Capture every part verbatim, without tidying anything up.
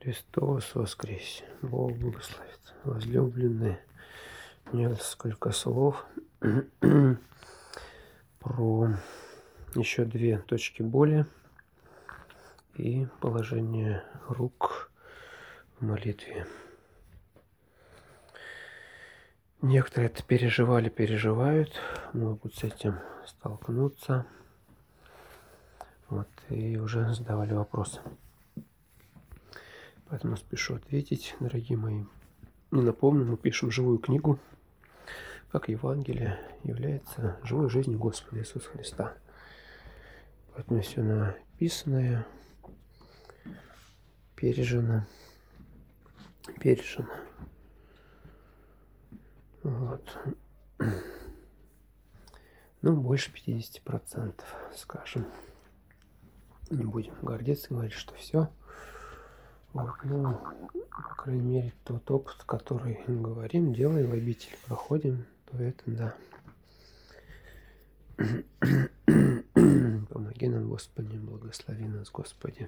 Христос воскресе! Бог благословит! Возлюбленные, несколько слов про еще две точки боли и положение рук в молитве. Некоторые это переживали, переживают, могут с этим столкнуться. Вот, и уже задавали вопросы. Поэтому спешу ответить, дорогие мои. И напомню, мы пишем живую книгу, как Евангелие является живой жизнью Господа Иисуса Христа. Поэтому все написанное, пережено, пережено. Вот. Ну, больше пятидесяти процентов, скажем. Не будем гордиться, говорить, что все. Вот, ну, по крайней мере, тот опыт, который говорим, делаем в обители, проходим, то это да. Помоги нам, Господи, благослови нас, Господи.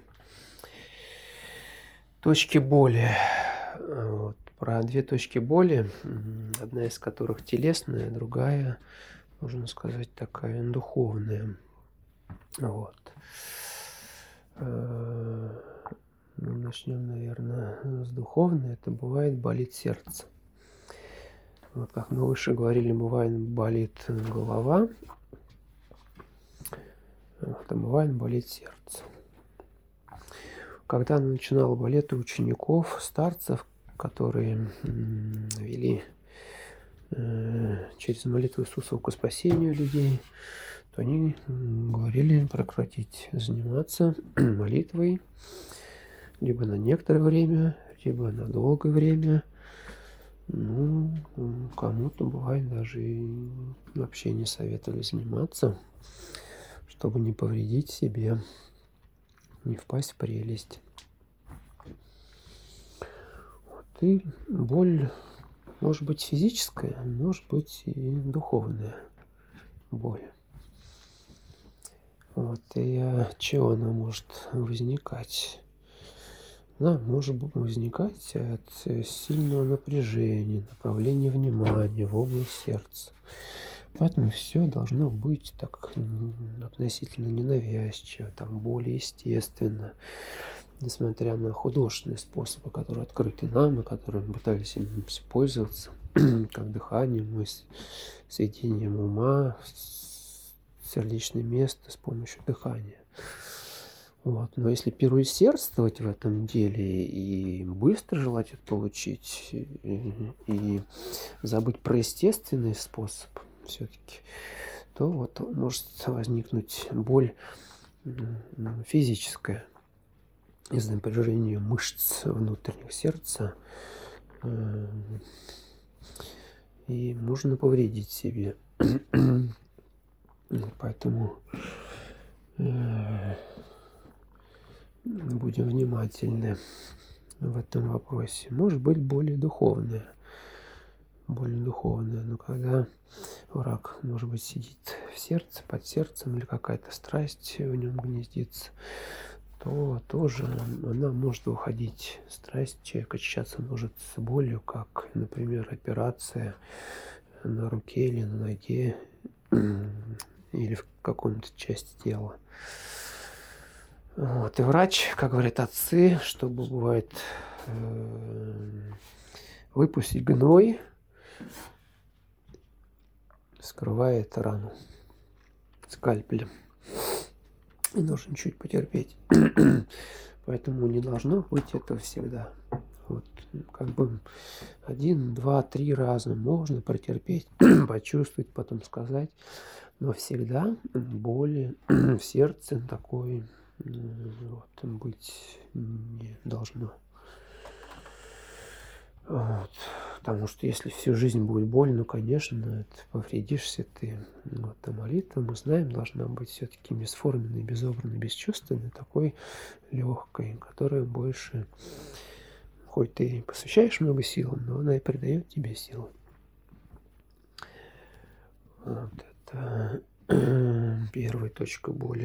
Точки боли. Вот. Про две точки боли, одна из которых телесная, другая, можно сказать, такая духовная. Вот. Ну, начнем, наверное, с духовной. Это бывает болит сердце. Вот, как мы выше говорили, бывает болит голова, а бывает болит сердце. Когда начинал болеть у учеников, старцев, которые вели э, через молитву Иисуса к спасению людей, то они говорили прекратить заниматься молитвой либо на некоторое время, либо на долгое время. Ну, кому-то бывает даже и вообще не советовали заниматься, чтобы не повредить себе, не впасть в прелесть. Вот. И боль может быть физическая, может быть и духовная боль. Вот. И от чего она может возникать? Она может возникать от сильного напряжения, направления внимания в область сердца. Поэтому все должно быть так относительно ненавязчиво, там более естественно, несмотря на художественные способы, которые открыты нам и которыми пытались им пользоваться, как дыханием, сведением ума, сердечное место с помощью дыхания. Вот. Но если переусердствовать в этом деле и быстро желать это получить, и, и забыть про естественный способ все-таки, то вот может возникнуть боль физическая из-за напряжения мышц внутренних сердца, и можно повредить себе. Поэтому будем внимательны в этом вопросе. Может быть, более духовная. Более духовная. Но когда враг, может быть, сидит в сердце, под сердцем, или какая-то страсть в нем гнездится, то тоже она может уходить. Страсть человека очищаться может с болью, как, например, операция на руке или на ноге, или в каком-то части тела. Вот. И врач, как говорят отцы, чтобы бывает э, выпустить гной, скрывает рану скальпелем. И нужно чуть потерпеть. Поэтому не должно быть этого всегда. Вот. Как бы один, два, три раза можно протерпеть, почувствовать, потом сказать. Но всегда боли в сердце такой вот, быть не должно. Вот. Потому что если всю жизнь будет больно, ну, конечно, это повредишься ты. Вот, а молитва, мы знаем, должна быть все-таки бесформенной, безобранной, бесчувственной, такой легкой, которая больше, хоть ты и посвящаешь много сил, но она и придает тебе силу. Вот это первая точка боли.